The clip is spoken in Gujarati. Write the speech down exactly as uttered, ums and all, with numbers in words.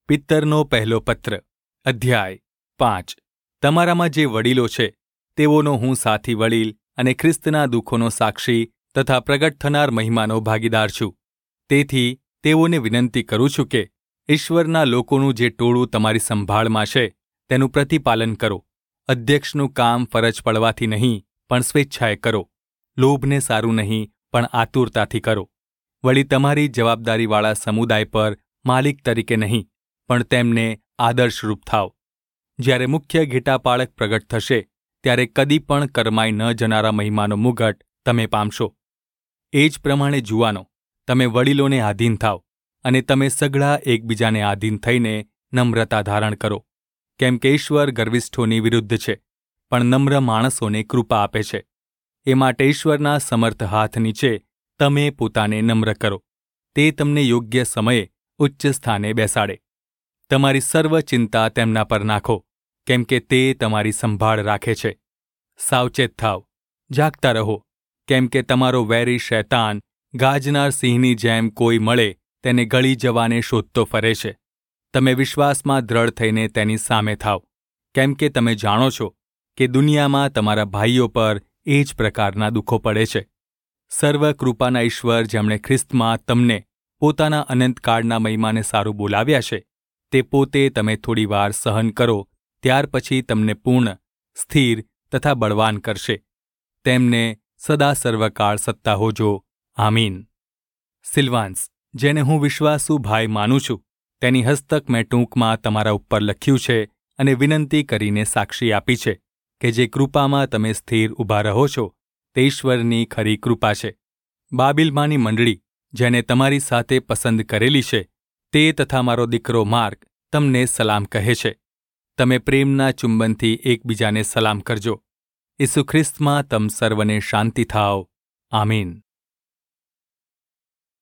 પિત્તરનો પહેલો પત્ર અધ્યાય પાંચ. તમારામાં જે વડીલો છે તેઓનો હું સાથી વડીલ અને ખ્રિસ્તના દુઃખોનો સાક્ષી તથા પ્રગટ થનાર મહિમાનો ભાગીદાર છું. તેથી તેઓને વિનંતી કરું છું કે ઈશ્વરના લોકોનું જે ટોળું તમારી સંભાળમાં છે તેનું પ્રતિપાલન કરો. અધ્યક્ષનું કામ ફરજ પડવાથી નહીં પણ સ્વેચ્છાએ કરો. લોભને સારું નહીં પણ આતુરતાથી કરો. વળી તમારી જવાબદારીવાળા સમુદાય પર માલિક તરીકે નહીં પણ તેમને આદર્શરૂપ થાવ. જ્યારે મુખ્ય ઘેટાપાળક પ્રગટ થશે ત્યારે કદી પણ કરમાઈ ન જનારા મહિમાનો મુગટ તમે પામશો. એ જ પ્રમાણે જુવાનો, તમે વડીલોને આધીન થાવ અને તમે સઘળા એકબીજાને આધીન થઈને નમ્રતા ધારણ કરો. કેમ કે ઈશ્વર ગર્વિષ્ઠોની વિરુદ્ધ છે પણ નમ્ર માણસોને કૃપા આપે છે. એ માટે ઈશ્વરના સમર્થ હાથ નીચે તમે પોતાને નમ્ર કરો. તે તમને યોગ્ય સમયે ઉચ્ચ સ્થાને બેસાડે. તમારી સર્વ ચિંતા તેમના પર નાખો, કેમ કે તે તમારી સંભાળ રાખે છે. સાવચેત થાવ, જાગતા રહો, કેમ કે તમારો વેરી શૈતાન ગાજનાર સિંહની જેમ કોઈ મળે તેને ગળી જવાને શોધતો ફરે છે. તમે વિશ્વાસમાં દ્રઢ થઈને તેની સામે થાવ, કેમ કે તમે જાણો છો કે દુનિયામાં તમારા ભાઈઓ પર એ જ પ્રકારના દુઃખો પડે છે. સર્વ કૃપાના ઈશ્વર જેમણે ખ્રિસ્તમાં તમને પોતાના અનંતકાળના મહિમાને સારું બોલાવ્યા છે, તે પોતે તમે થોડીવાર સહન કરો ત્યાર પછી તમને પૂર્ણ, સ્થિર તથા બળવાન કરશે. તેમને સદા સર્વકાળ સત્તા હોજો. આમીન. સિલ્વાન્સ, જેને હું વિશ્વાસુ ભાઈ માનું છું, તેની હસ્તક મેં ટૂંકમાં તમારા ઉપર લખ્યું છે અને વિનંતી કરીને સાક્ષી આપી છે કે જે કૃપામાં તમે સ્થિર ઊભા રહો છો તે ઈશ્વરની ખરી કૃપા છે. બાબિલમાંની મંડળી જેને તમારી સાથે પસંદ કરેલી છે તે તથા મારો દીકરો માર્ક તમને સલામ કહે છે. તમે પ્રેમના ચુંબનથી એકબીજાને સલામ કરજો. ઈસુ ખ્રિસ્તમાં તમ સર્વને શાંતિ થાવ. આમીન.